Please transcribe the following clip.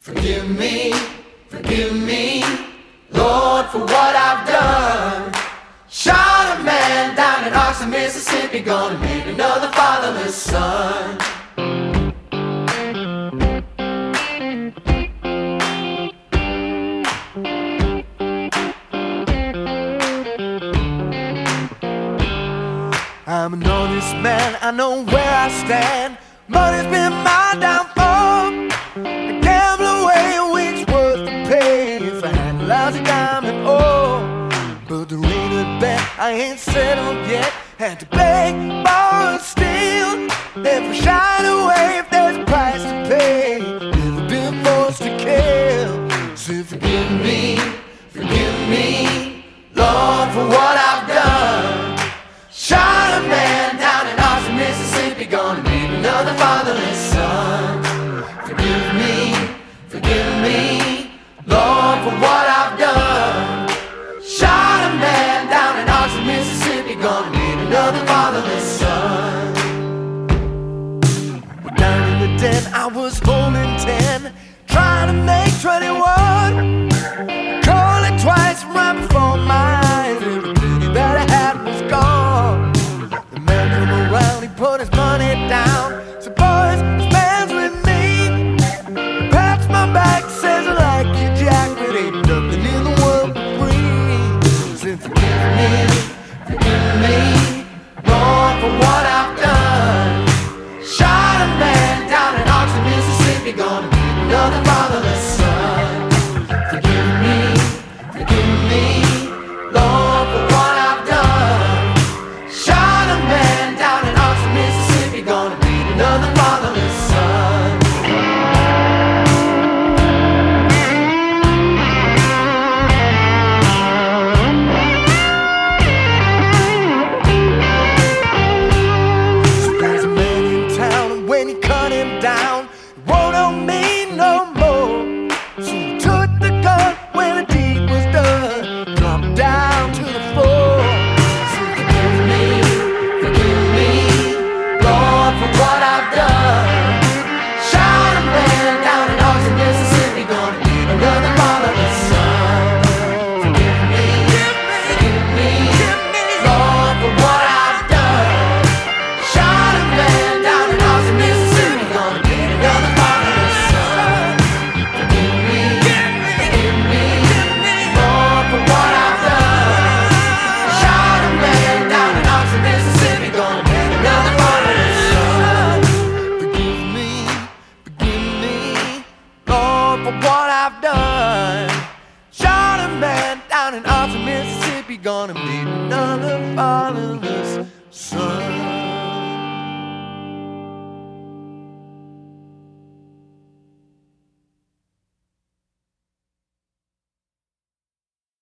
Forgive me, Lord, for what I've done. Shot a man down in Oxford, Mississippi, gonna meet another fatherless son. I'm an honest man, I know where I stand. Money's been my downfall. I gamble away a week's worth of pay if I had a lousy diamond ore. But there ain't a bet, I ain't settled yet. Had to beg, borrow, steal. Never shine away if there's a price to pay. Never been forced to kill. So forgive me, Lord, for what I've done. Shot a man down in Oxford, Mississippi, gonna meet another fatherless son. Forgive me, Lord, for what I've done. Shot a man down in Oxford, Mississippi, gonna meet another fatherless son. Down in the den, I was holding 10, trying to make 21. Called it twice right before my eyes. Every penny that I had was gone. The man come around, he put his money down. Said, boys, this man's with me. He pats my back, says, I like you, Jack, but ain't nothing in the world for free. Said, forgive me, Lord, for what I've done. Shot a man down in Oxford, Mississippi, gonna meet another fatherless son. Forgive me, Lord, for what I've done. Shot a man down in Oxford, Mississippi, gonna meet another fatherless son. So there's a man in town, and when he cut him down, it won't mean no more. So he took the gun when the deed was done, dropped down to the floor. So forgive me, Lord, for what I've done. Shot a man down in Oxford, Mississippi, gonna meet another fatherless son. Forgive me, Lord, for what I've done. Shot a man down in Oxford, Mississippi, gonna meet another fatherless son. Forgive me, Lord, for what I've done. Shot a man down in Oxford, Mississippi, gonna meet another fatherless son. Forgive me, Lord, for what I've done. Shot a man down in Oxford, Mississippi, gonna meet another fatherless